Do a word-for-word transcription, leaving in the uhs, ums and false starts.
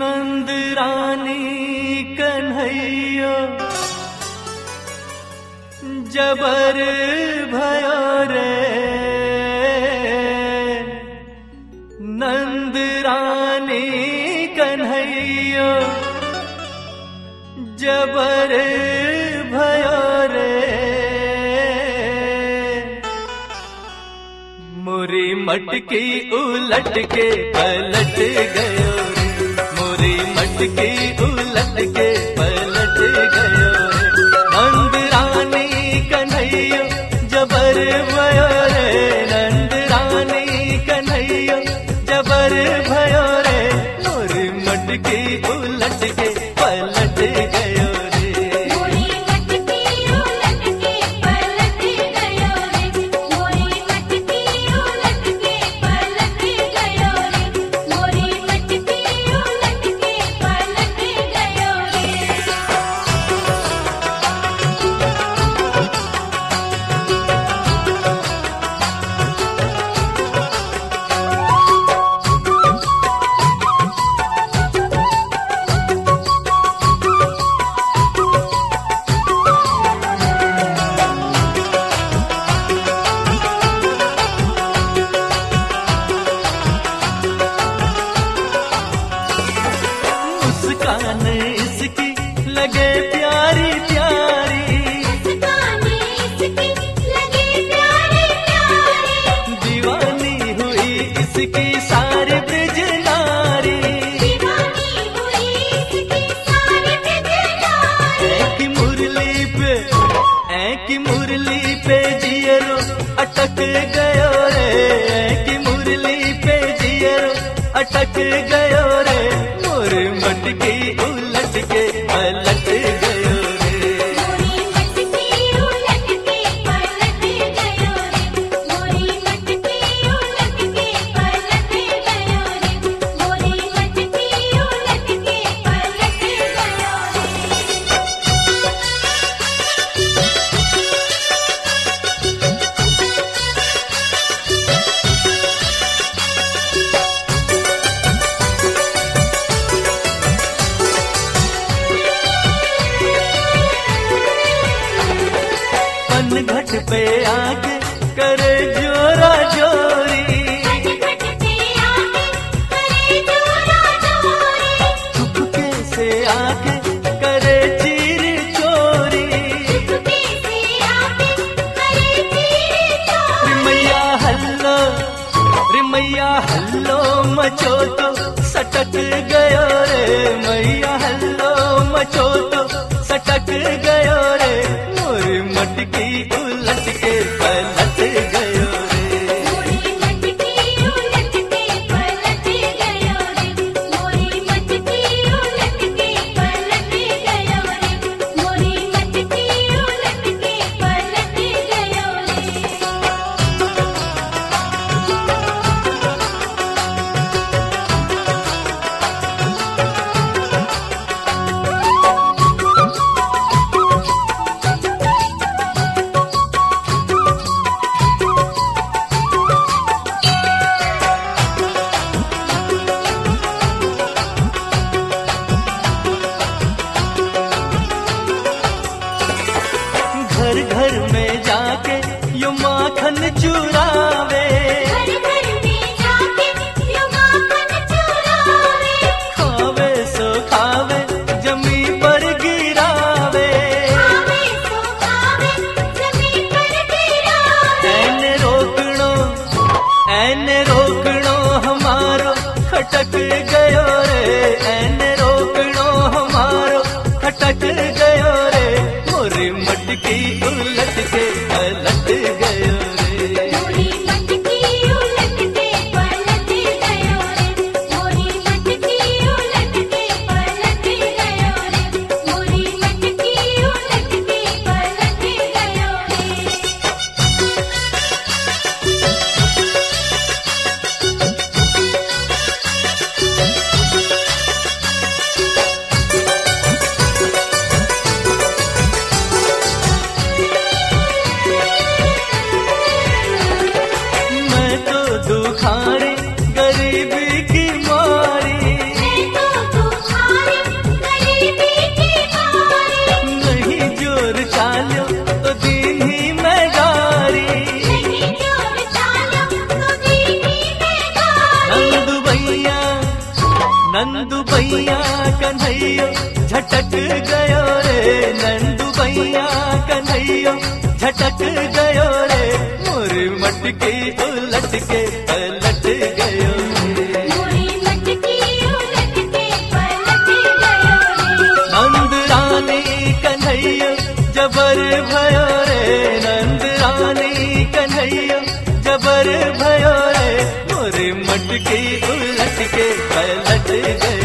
नंद रानी कन्हैया जबर भयो रे, नंद रानी कन्हैया जबर भयो रे, मोरी मटकी उलट के पलट गयो रे, मोरी मटकी उलट के पलट गयो रे, नंद रानी कन्हैया जबर भयो रे, नंद रानी कन्हैया जबर भयो रे, मोरी मटकी उलट के पलट गयो रे, मोरी मटकी उलट के पलट गयो रे, मोरी मटकी उलट के पलट गयो रे, मोरी मटकी उलट के पलट गयो रे। मुस्कान इसकी लगे प्यारी प्यारी, मुस्कान इसकी लगे प्यारी प्यारी, दीवानी हुई इसकी सारी ब्रज नारी, दीवानी हुई इसकी सारी ब्रजनारी, ऐ की मुरली पे ऐ की मुरली पे जियरो अटक गयो रे, ऐ की मुरली पे जियरो अटक गयो रे, मोर मटकी उलट के पलट गयो रे, मोरी मटकी उलट के पलट गयो रे, मोरी मटकी उलट के पलट गयो रे, मोरी मटकी उलट के पलट गयो रे। पनघट पे आके करे जोरा जोरी, घट पे आके करे जोरा जोरी, चुपके से आके करे चीर चोरी, चुपके से आके करे चीर चोरी, रिमैया हल्लो रिमैया हल्लो मचो तो सटक गयो रे, मैया हल्लो मचो तो सटक गयो रे, मोरी मटकी उलट के पलट गयो रे, मोरी मटकी उलट के पलट गयो रे, मोरी मटकी उलट के पलट गयो रे, मोरी मटकी उलट के पलट गयो रे। घर घर में जाके यो माखन चुरावे, घर घर में जाके यो माखन चुरावे, खावे सो खावे जमी पर गिरावे, खावे सो खावे जमीन पर गिरावे, ऐने रोकणो ऐने रोकणो हमारो खटक गयो रे, ऐने रोकणो हमारो खटक गयो रे, मोरी मटकी उलट के पलट गयो रे, मोरी मटकी उलट के पलट गयो रे, मोरी मटकी उलट के पलट गयो रे, मोरी मटकी उलट के पलट गयो रे। गयो रे नंदू भैया कन्हैया झटक गयो रे मोरी मटकी उलट के पलट गयो रे मोरी मटकी उलट के पलट गयो रे नंद रानी कन्हैया जबर भयो रे नंद रानी कन्हैया जबर भयो रे मोरी मटकी उलट के पलट गयो